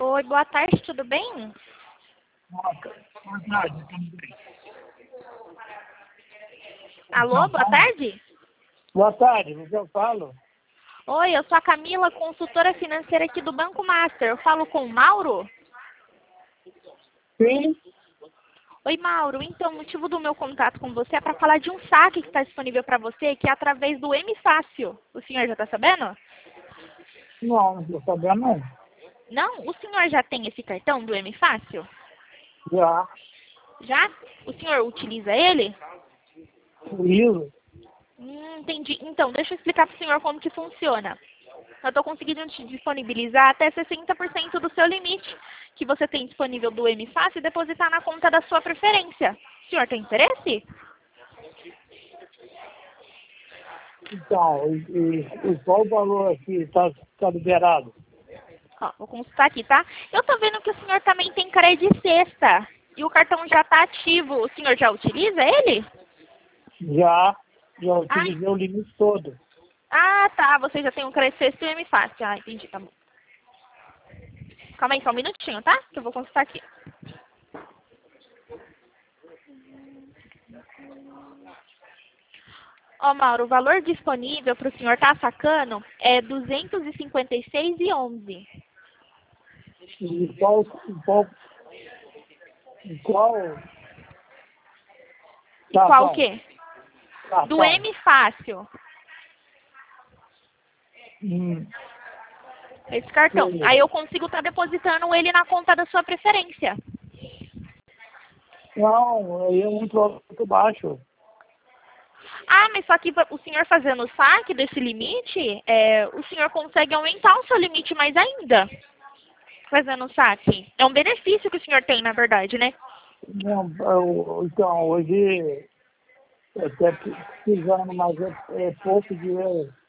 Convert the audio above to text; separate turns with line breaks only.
Oi, boa tarde, tudo bem?
Boa tarde, tudo bem?
Alô, boa tarde?
Boa tarde, o que eu falo?
Oi, eu sou a Camila, consultora financeira aqui do Banco Master. Eu falo com o Mauro?
Sim,
Oi, Mauro. Então, o motivo do meu contato com você é para falar de um saque que está disponível para você, que é através do M Fácil. O senhor já está sabendo?
não estou sabendo não.
Não? O senhor já tem esse cartão do M Fácil?
Já,
Já? O senhor utiliza ele?
livro,
Entendi. Então, deixa eu explicar para o senhor como que funciona. Eu estou conseguindo te disponibilizar até 60% do seu limite que você tem disponível do M Fácil e depositar na conta da sua preferência. O senhor tem interesse?
então, e qual o valor aqui está liberado?
Ó, vou consultar aqui, tá? Eu tô vendo que o senhor também tem crédito de sexta. E o cartão já tá ativo. O senhor já utiliza ele?
Já
Ai.
utilizei o limite todo.
Ah, tá. Você já tem um crédito sexta e um M Fácil. Ah, entendi, tá bom. Calma aí, só um minutinho, tá? Que eu vou consultar aqui. Ó, Mauro, o valor disponível para o senhor tá sacando é 256,11.
E qual
Qual o
cartão?
quê? Do
Cartão.
M Fácil.
Hum,
Esse cartão.
sim.
Aí eu consigo estar depositando ele na conta da sua preferência.
Não, aí é muito baixo.
Ah, mas só que o senhor fazendo o saque desse limite, o senhor consegue aumentar o seu limite mais ainda. Fazendo o saque. É um benefício que o senhor tem, na verdade, né?
Não, então, hoje eu até precisando, mas é pouco dinheiro.